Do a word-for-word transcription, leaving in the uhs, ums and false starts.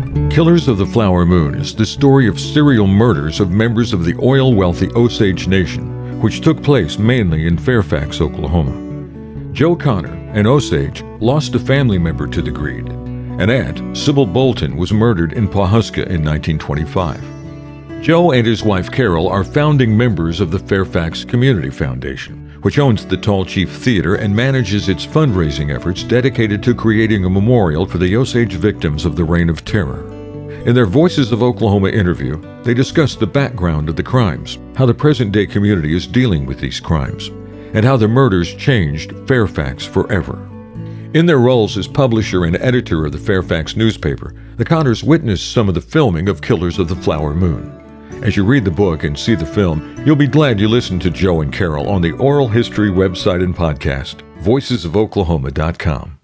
Killers of the Flower Moon is the story of serial murders of members of the oil-wealthy Osage Nation, which took place mainly in Fairfax, Oklahoma. Joe Connor, an Osage, lost a family member to the greed. An aunt, Sybil Bolton, was murdered in Pawhuska in nineteen twenty-five. Joe and his wife Carol are founding members of the Fairfax Community Foundation, which owns the Tall Chief Theater and manages its fundraising efforts dedicated to creating a memorial for the Osage victims of the Reign of Terror. In their Voices of Oklahoma interview, they discuss the background of the crimes, how the present-day community is dealing with these crimes, and how the murders changed Fairfax forever. In their roles as publisher and editor of the Fairfax newspaper, the Connors witnessed some of the filming of Killers of the Flower Moon. As you read the book and see the film, you'll be glad you listened to Joe and Carol on the Oral History website and podcast, voices of oklahoma dot com.